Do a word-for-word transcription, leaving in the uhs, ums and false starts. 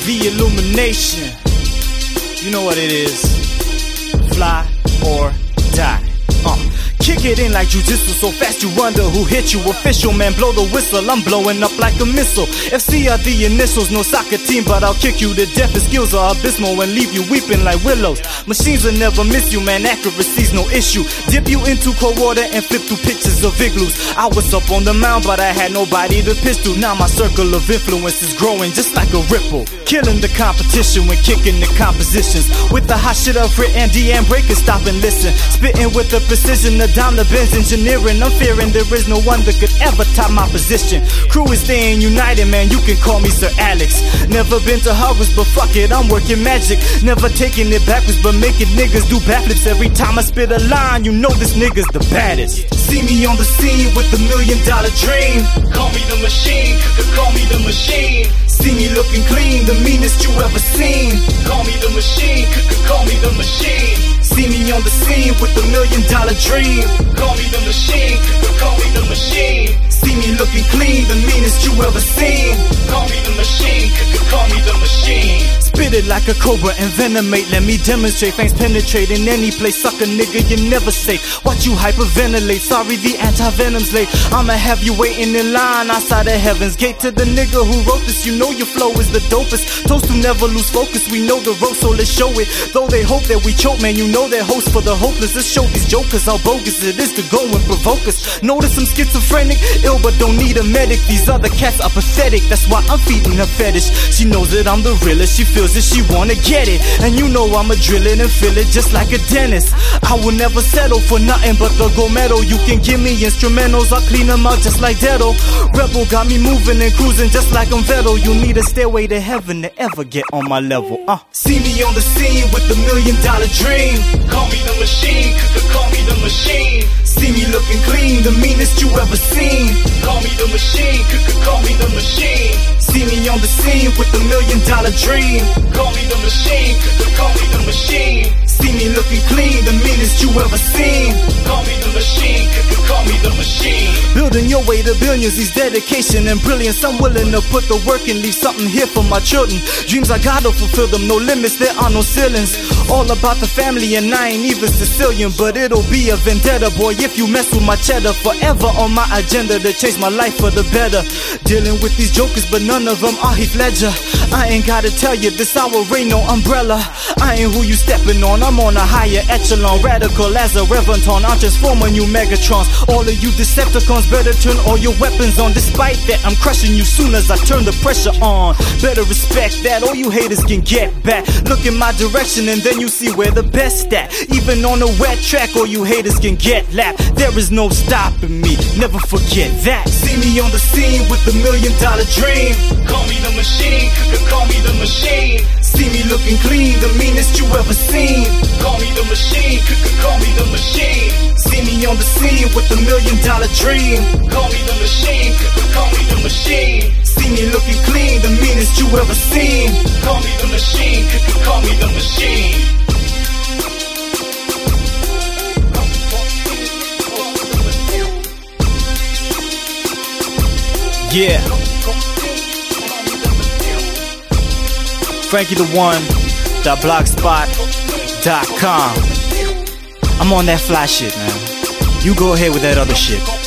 The illumination. You know what it is. Fly or die. Uh. Kick it in like jujitsu, so fast you wonder who hit you. Official man, blow the whistle, I'm blowing up like a missile. F C are the initials, no soccer team, but I'll kick you to death. The skills are abysmal and leave you weeping like willows. Machines will never miss you, man, accuracy's no issue. Dip you into cold water and flip through pictures of igloos. I was up on the mound, but I had nobody to pitch to. Now my circle of influence is growing just like a ripple. Killing the competition when kicking the compositions. With the hot shit I've written, D M breakers stop and listen. Spitting with the precision of Daimler Benz engineering. I'm fearing there is no one that could ever top my position. Crew is staying united, man, you can call me Sir Alex. Never been to Harvard, but fuck it, I'm working magic. Never taking it backwards, but making niggas do backflips. Every time I spit a line, you know this nigga's the baddest. See me on the scene with the million dollar dream. Call me the machine, could call me the machine. See me looking clean, the meanest you ever seen. Call me the machine, could call me the machine. See me on the scene with the million dollar dream. Call me the machine, could call me the machine. See me looking clean, the meanest you ever seen. Call me the machine, could call me the machine. Spit it like a cobra, envenomate, let me demonstrate. Fangs penetrate in any place, suck a nigga, you never say. Watch you hyperventilate, sorry the anti-venom's late. I'ma have you waiting in line outside of heaven's gate. To the nigga who wrote this, you know your flow is the dopest. Toast to never lose focus, we know the road, so let's show it. Though they hope that we choke, man, you know they're hosts for the hopeless. Let's show these jokers how bogus it is to go and provoke us. Notice I'm schizophrenic, ill but don't need a medic. These other cats are pathetic, that's why I'm feeding her fetish. She knows that I'm the realest, she feels that she wanna get it. And you know I'ma drill it and fill it just like a dentist. I will never settle for nothing but the gold medal. You can give me instrumentals, I'll clean them out just like Detto. Rebel got me moving and cruising just like I'm Vettel. You need a stairway to heaven to ever get on my level. Uh. See me on the scene with the million dollar dream. Call me the machine, could call me the machine. See me looking clean, the meanest you ever seen. Call me the machine, could call me the machine. See me on the scene with the million dollar dream. Call me the machine, could call me the machine. See me looking clean, the meanest you ever seen. Call me the machine, could call me the machine. Building your way to billions, these dedication and brilliance. I'm willing to put the work and leave something here for my children. Dreams I gotta fulfill them, no limits, there are no ceilings. All about the family and I ain't even Sicilian, but it'll be a vendetta, boy, if you mess with my cheddar. Forever on my agenda to change my life for the better. Dealing with these jokers, but none of them are Heath Ledger. I ain't gotta tell you, this hour ain't no umbrella. I ain't who you stepping on, I'm on a higher echelon. Radical as a Reventon, I'm transforming you Megatrons. All of you Decepticons, better turn all your weapons on. Despite that, I'm crushing you soon as I turn the pressure on. Better respect that, all you haters can get back. Look in my direction and then you see where the best at. Even on a wet track, all you haters can get lapped. There is no stopping me, never forget that. See me on the scene with the million dollar dream. Call me the machine, could call me the machine. See me looking clean, the meanest you ever seen. Call me the machine, could call me the machine. See me on the scene with the million dollar dream. Call me the machine, could call me the machine. See me looking clean, the meanest you ever seen. Call me the machine, could call me the machine. Yeah, Frankie the One dot blogspot dot com. I'm on that fly shit, man. You go ahead with that other shit.